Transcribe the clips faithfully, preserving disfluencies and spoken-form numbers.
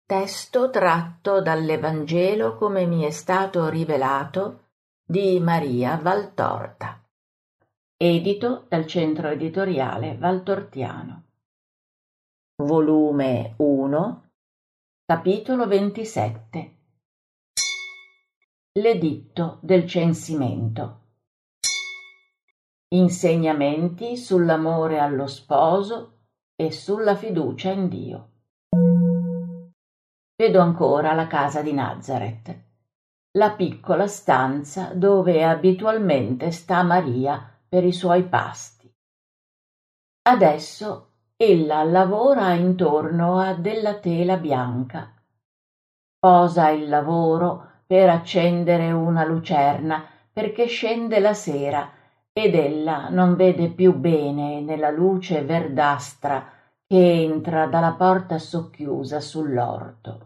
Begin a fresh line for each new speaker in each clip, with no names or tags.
Testo tratto dall'Evangelo come mi è stato rivelato di Maria Valtorta, edito dal Centro Editoriale Valtortiano. Volume uno, capitolo ventisette. L'editto del censimento. Insegnamenti sull'amore allo sposo e sulla fiducia in Dio. Vedo ancora la casa di Nazareth, la piccola stanza dove abitualmente sta Maria per i suoi pasti. Adesso ella lavora intorno a della tela bianca. Posa il lavoro per accendere una lucerna perché scende la sera ed ella non vede più bene nella luce verdastra che entra dalla porta socchiusa sull'orto.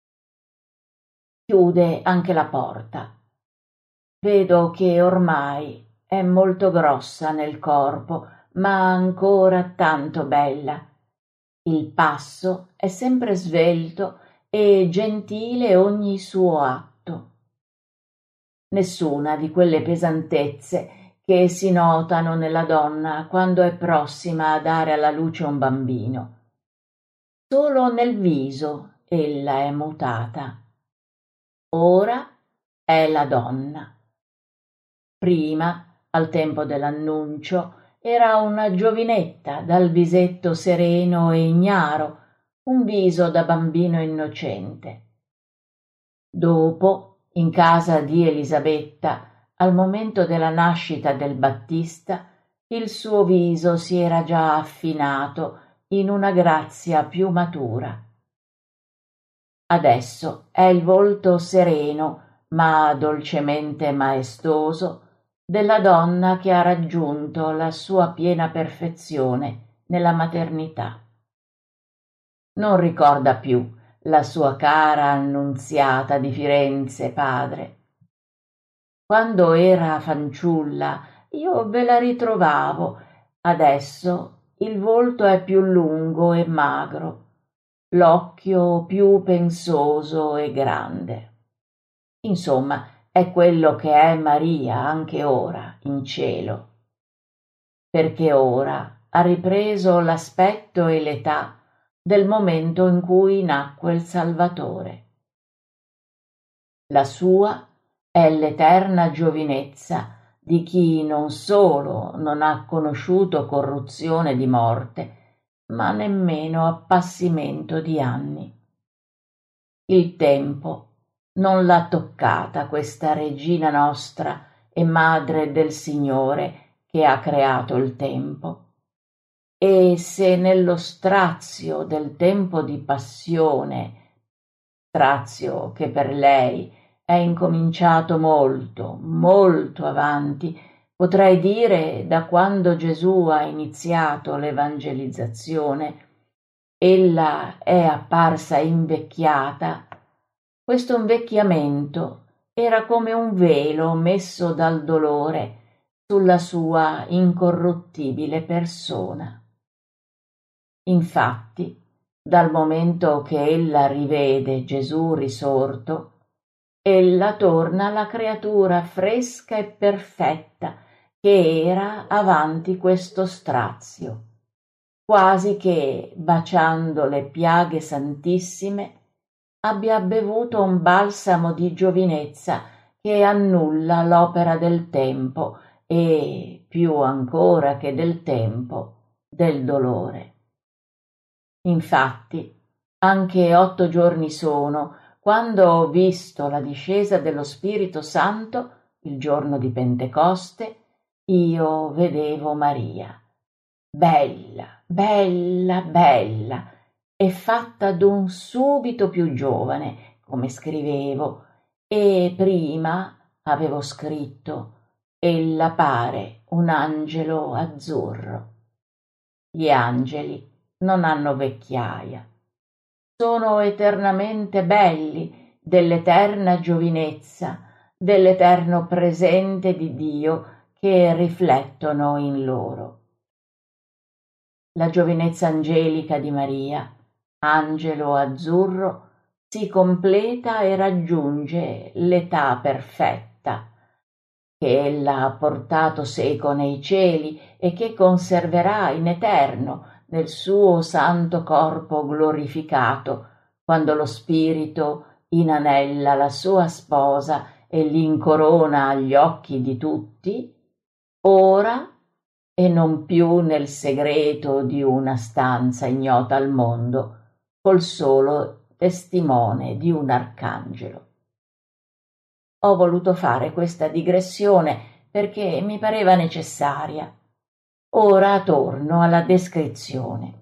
Chiude anche la porta. Vedo che ormai è molto grossa nel corpo, ma ancora tanto bella. Il passo è sempre svelto e gentile ogni suo atto. Nessuna di quelle pesantezze che si notano nella donna quando è prossima a dare alla luce un bambino. Solo nel viso ella è mutata. Ora è la donna. Prima, al tempo dell'annuncio, era una giovinetta dal visetto sereno e ignaro, un viso da bambino innocente. Dopo, in casa di Elisabetta, al momento della nascita del Battista, il suo viso si era già affinato in una grazia più matura. Adesso è il volto sereno, ma dolcemente maestoso, della donna che ha raggiunto la sua piena perfezione nella maternità. Non ricorda più la sua cara annunziata di Firenze padre. Quando era fanciulla io ve la ritrovavo, adesso il volto è più lungo e magro, l'occhio più pensoso e grande. Insomma, è quello che è Maria anche ora in cielo, perché ora ha ripreso l'aspetto e l'età del momento in cui nacque il Salvatore. La sua è l'eterna giovinezza di chi non solo non ha conosciuto corruzione di morte, ma nemmeno appassimento di anni. Il tempo non l'ha toccata questa regina nostra e madre del Signore che ha creato il tempo. E se nello strazio del tempo di passione, strazio che per lei è incominciato molto, molto avanti, potrei dire da quando Gesù ha iniziato l'evangelizzazione, ella è apparsa invecchiata, questo invecchiamento era come un velo messo dal dolore sulla sua incorruttibile persona. Infatti, dal momento che ella rivede Gesù risorto, ella torna la creatura fresca e perfetta che era avanti questo strazio, quasi che, baciando le piaghe santissime, abbia bevuto un balsamo di giovinezza che annulla l'opera del tempo e, più ancora che del tempo, del dolore. Infatti, anche otto giorni sono, quando ho visto la discesa dello Spirito Santo, il giorno di Pentecoste, io vedevo Maria, bella, bella, bella, e fatta d'un subito più giovane, come scrivevo, e prima avevo scritto, ella pare un angelo azzurro. Gli angeli non hanno vecchiaia. Sono eternamente belli, dell'eterna giovinezza, dell'eterno presente di Dio che riflettono in loro. La giovinezza angelica di Maria, angelo azzurro, si completa e raggiunge l'età perfetta, che ella ha portato seco nei cieli e che conserverà in eterno nel suo santo corpo glorificato, quando lo spirito inanella la sua sposa e l'incorona agli occhi di tutti, ora e non più nel segreto di una stanza ignota al mondo, col solo testimone di un arcangelo. Ho voluto fare questa digressione perché mi pareva necessaria. Ora torno alla descrizione.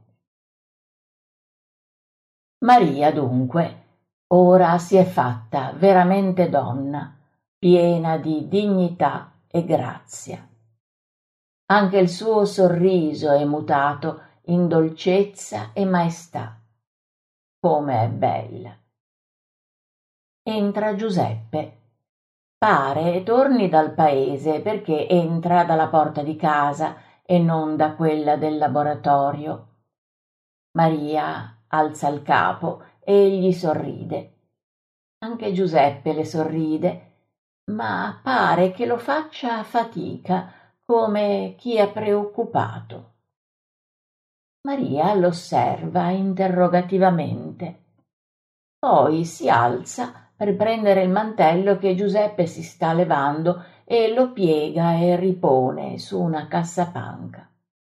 Maria, dunque, ora si è fatta veramente donna, piena di dignità e grazia. Anche il suo sorriso è mutato in dolcezza e maestà. Come è bella! Entra Giuseppe. Pare torni dal paese perché entra dalla porta di casa e non da quella del laboratorio. Maria alza il capo e gli sorride. Anche Giuseppe le sorride, ma pare che lo faccia a fatica, come chi è preoccupato. Maria l'osserva interrogativamente. Poi si alza per prendere il mantello che Giuseppe si sta levando e lo piega e ripone su una cassapanca.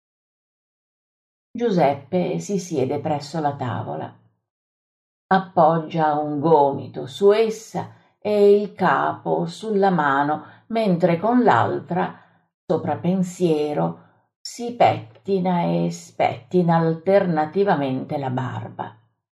Giuseppe si siede presso la tavola. Appoggia un gomito su essa e il capo sulla mano, mentre con l'altra, sopra pensiero, si pettina e spettina alternativamente la barba.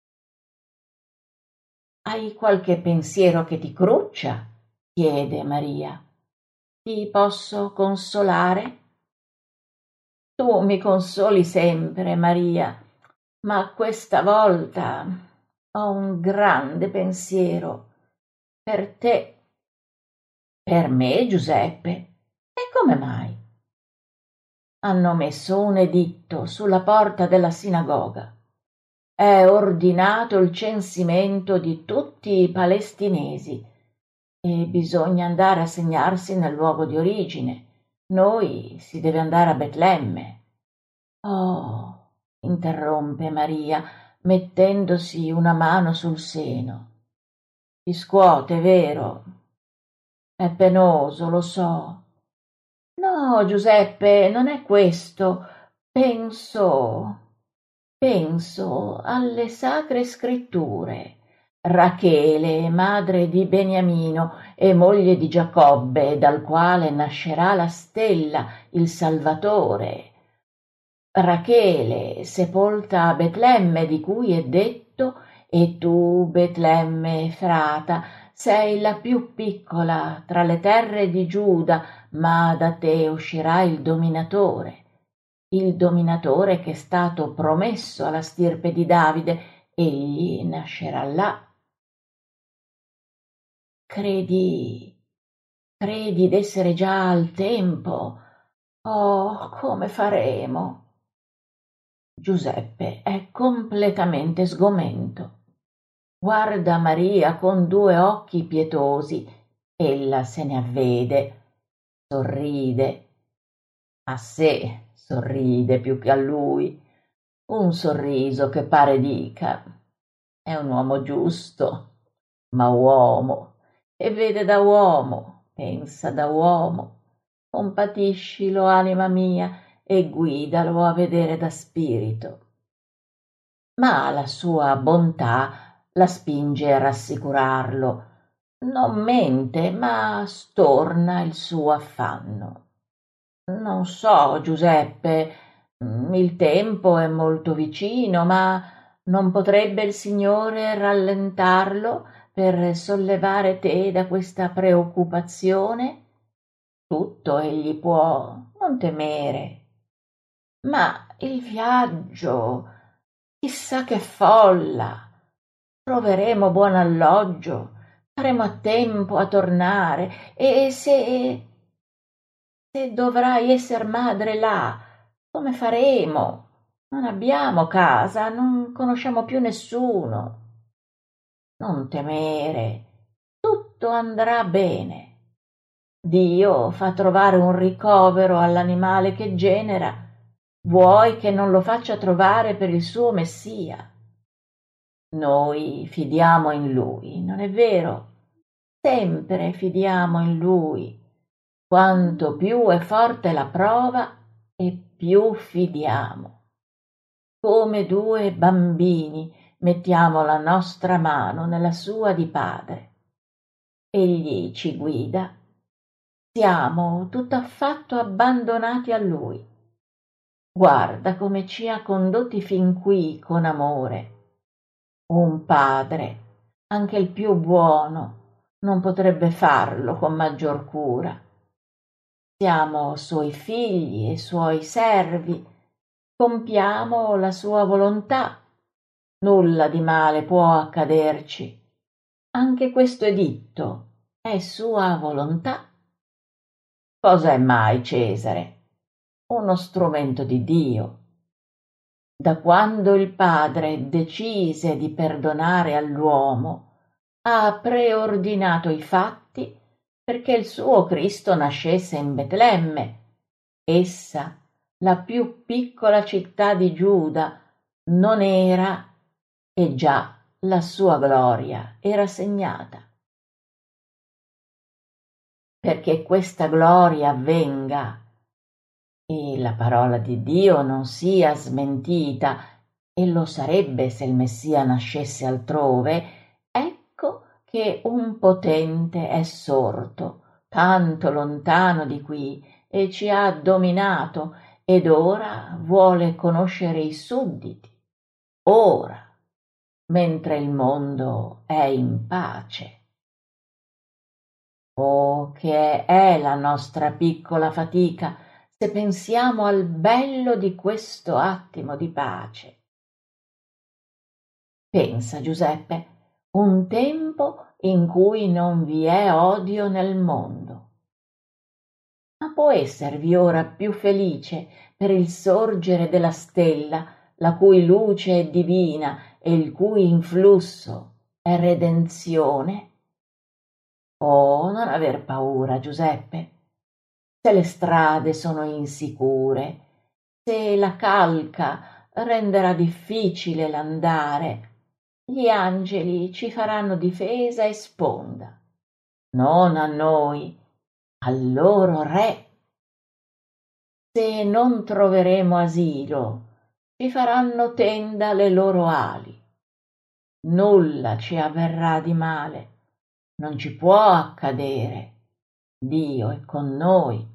Hai qualche pensiero che ti cruccia? Chiede Maria. Ti posso consolare? Tu mi consoli sempre, Maria, ma questa volta ho un grande pensiero per te. Per me, Giuseppe? E come mai? Hanno messo un editto sulla porta della sinagoga. È ordinato il censimento di tutti i palestinesi e bisogna andare a segnarsi nel luogo di origine. Noi si deve andare a Betlemme. Oh, interrompe Maria, mettendosi una mano sul seno. Ti scuote, vero? È penoso, lo so. No, Giuseppe, non è questo. Penso, penso alle sacre scritture. Rachele, madre di Beniamino e moglie di Giacobbe, dal quale nascerà la stella, il Salvatore. Rachele, sepolta a Betlemme, di cui è detto: e tu, Betlemme Efrata, sei la più piccola tra le terre di Giuda, ma da te uscirà il dominatore, il dominatore che è stato promesso alla stirpe di Davide, egli nascerà là. Credi, credi d'essere già al tempo? Oh, come faremo? Giuseppe è completamente sgomento. Guarda Maria con due occhi pietosi. Ella se ne avvede, sorride. A sé sorride più che a lui. Un sorriso che pare dica: è un uomo giusto, ma uomo, e vede da uomo, pensa da uomo. Compatiscilo, anima mia, e guidalo a vedere da spirito. Ma la sua bontà la spinge a rassicurarlo. Non mente, ma storna il suo affanno. Non so, Giuseppe, il tempo è molto vicino, ma non potrebbe il Signore rallentarlo per sollevare te da questa preoccupazione? Tutto egli può, non temere. Ma il viaggio, chissà che folla! Troveremo buon alloggio, faremo a tempo a tornare, e se se dovrai esser madre là, come faremo? Non abbiamo casa, non conosciamo più nessuno. non temere, tutto andrà bene. Dio fa trovare un ricovero all'animale che genera, vuoi che non lo faccia trovare per il suo Messia. Noi fidiamo in Lui, non è vero? Sempre fidiamo in Lui. Quanto più è forte la prova, e più fidiamo. Come due bambini mettiamo la nostra mano nella sua di padre. Egli ci guida. Siamo tutt'affatto abbandonati a Lui. Guarda come ci ha condotti fin qui con amore. Un padre, anche il più buono, non potrebbe farlo con maggior cura. Siamo suoi figli e suoi servi, compiamo la sua volontà. Nulla di male può accaderci. Anche questo editto è sua volontà. Cosa è mai Cesare? Uno strumento di Dio. Da quando il Padre decise di perdonare all'uomo, ha preordinato i fatti perché il suo Cristo nascesse in Betlemme. Essa, la più piccola città di Giuda, non era, e già la sua gloria era segnata. Perché questa gloria avvenga e la parola di Dio non sia smentita, e lo sarebbe se il Messia nascesse altrove, ecco che un potente è sorto, tanto lontano di qui, e ci ha dominato, ed ora vuole conoscere i sudditi, ora, mentre il mondo è in pace. Oh, che è la nostra piccola fatica, se pensiamo al bello di questo attimo di pace. Pensa, Giuseppe, un tempo in cui non vi è odio nel mondo. Ma può esservi ora più felice per il sorgere della stella, la cui luce è divina e il cui influsso è redenzione? Oh, non aver paura, Giuseppe. Se le strade sono insicure, se la calca renderà difficile l'andare, gli angeli ci faranno difesa e sponda, non a noi, al loro re. Se non troveremo asilo, ci faranno tenda le loro ali. Nulla ci avverrà di male, non ci può accadere. Dio è con noi.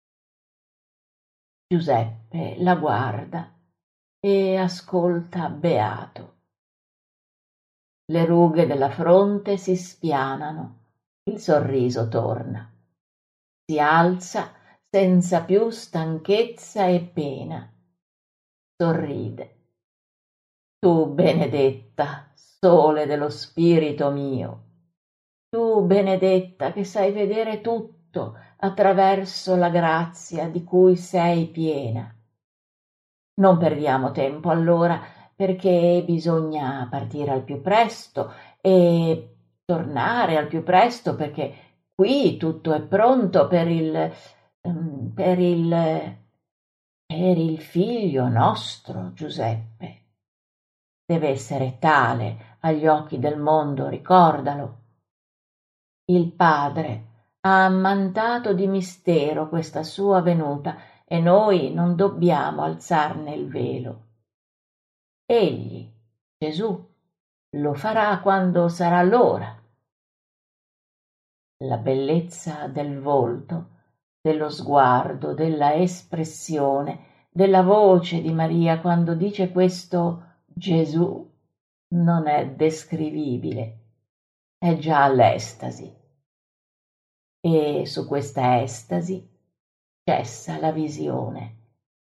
Giuseppe la guarda e ascolta beato. Le rughe della fronte si spianano, il sorriso torna. Si alza senza più stanchezza e pena. Sorride. Tu benedetta, sole dello spirito mio, tu benedetta che sai vedere tutto attraverso la grazia di cui sei piena. Non perdiamo tempo allora, perché bisogna partire al più presto e tornare al più presto, perché qui tutto è pronto per il ehm, per il per il figlio nostro Giuseppe. Deve essere tale agli occhi del mondo, ricordalo. Il Padre ha ammantato di mistero questa sua venuta e noi non dobbiamo alzarne il velo. Egli, Gesù, lo farà quando sarà l'ora. La bellezza del volto, dello sguardo, della espressione, della voce di Maria quando dice questo Gesù non è descrivibile, è già l'estasi. E su questa estasi cessa la visione.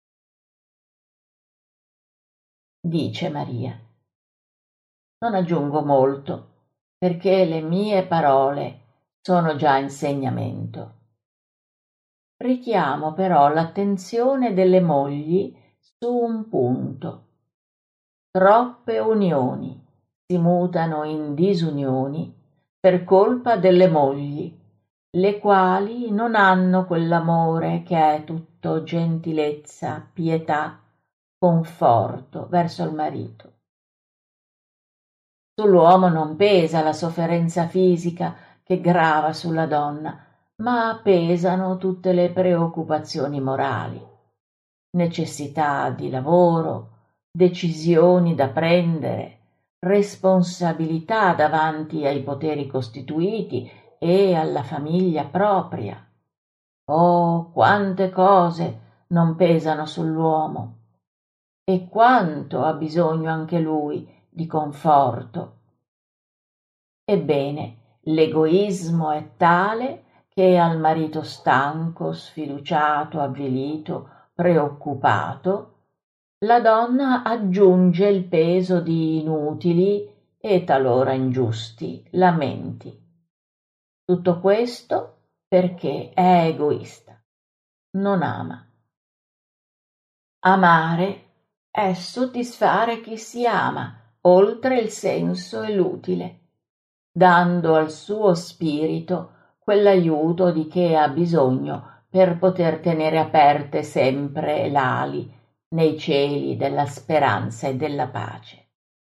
Dice Maria: non aggiungo molto, perché le mie parole sono già insegnamento. Richiamo però l'attenzione delle mogli su un punto. Troppe unioni, si mutano in disunioni per colpa delle mogli, le quali non hanno quell'amore che è tutto gentilezza, pietà, conforto verso il marito. Sull'uomo non pesa la sofferenza fisica che grava sulla donna, ma pesano tutte le preoccupazioni morali, necessità di lavoro, decisioni da prendere, responsabilità davanti ai poteri costituiti e alla famiglia propria. Oh, quante cose non pesano sull'uomo! E quanto ha bisogno anche lui di conforto. Ebbene, l'egoismo è tale che al marito stanco, sfiduciato, avvilito, preoccupato, la donna aggiunge il peso di inutili e talora ingiusti lamenti. Tutto questo perché è egoista, non ama. Amare è soddisfare chi si ama, oltre il senso e l'utile, dando al suo spirito quell'aiuto di che ha bisogno per poter tenere aperte sempre l'ali nei cieli della speranza e della pace.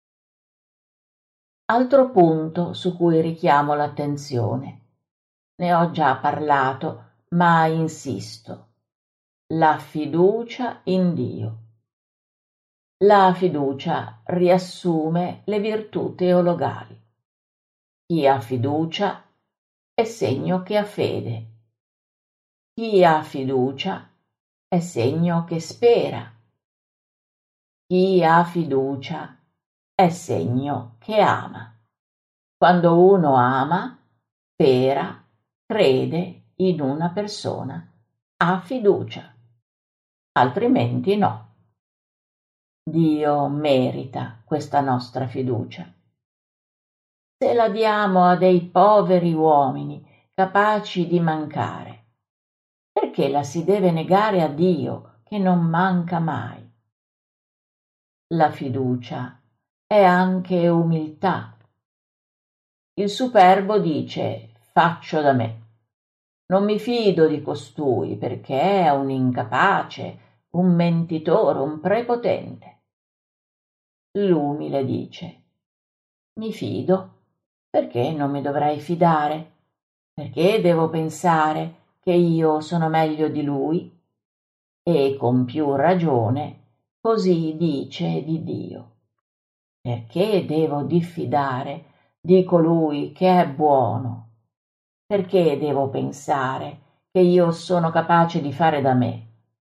Altro punto su cui richiamo l'attenzione. Ne ho già parlato, ma insisto. La fiducia in Dio. La fiducia riassume le virtù teologali. Chi ha fiducia è segno che ha fede. Chi ha fiducia è segno che spera. Chi ha fiducia è segno che ama. Quando uno ama, spera, crede in una persona, ha fiducia, altrimenti no. Dio merita questa nostra fiducia. Se la diamo a dei poveri uomini capaci di mancare, perché la si deve negare a Dio che non manca mai? La fiducia è anche umiltà. Il superbo dice: faccio da me. Non mi fido di costui perché è un incapace, un mentitore, un prepotente. L'umile dice: mi fido perché non mi dovrei fidare, perché devo pensare che io sono meglio di lui, e con più ragione così dice di Dio. Perché devo diffidare di colui che è buono? Perché devo pensare che io sono capace di fare da me?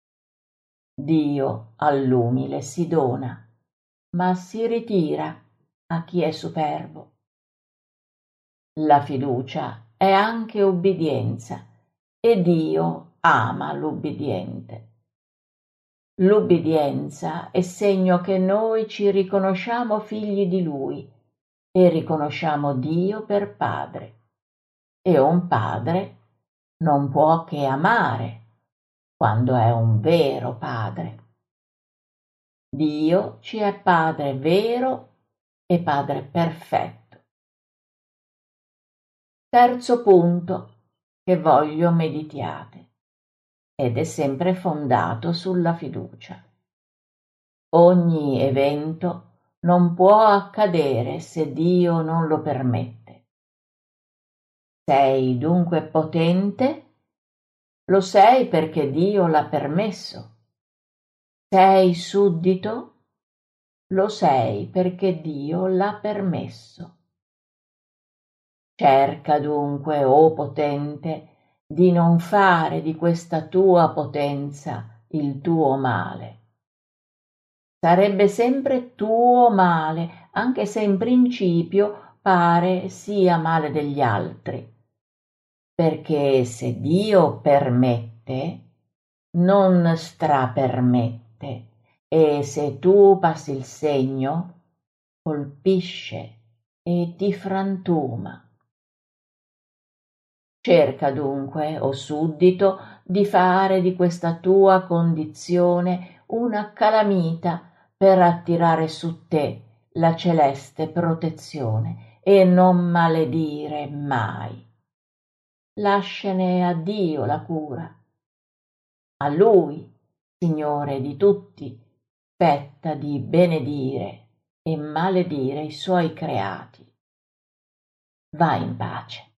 Dio all'umile si dona, ma si ritira a chi è superbo. La fiducia è anche ubbidienza e Dio ama l'ubbidiente. L'ubbidienza è segno che noi ci riconosciamo figli di Lui e riconosciamo Dio per Padre. E un padre non può che amare quando è un vero padre. Dio ci è Padre vero e Padre perfetto. Terzo punto che voglio meditiate, ed è sempre fondato sulla fiducia. Ogni evento non può accadere se Dio non lo permette. Sei dunque potente? Lo sei perché Dio l'ha permesso. Sei suddito? Lo sei perché Dio l'ha permesso. Cerca dunque, o potente, di non fare di questa tua potenza il tuo male. Sarebbe sempre tuo male, anche se in principio pare sia male degli altri. Perché se Dio permette, non strapermette, e se tu passi il segno, colpisce e ti frantuma. Cerca dunque, o suddito, di fare di questa tua condizione una calamita per attirare su te la celeste protezione e non maledire mai. Lasciane a Dio la cura. A Lui, Signore di tutti, spetta di benedire e maledire i Suoi creati. Va in pace.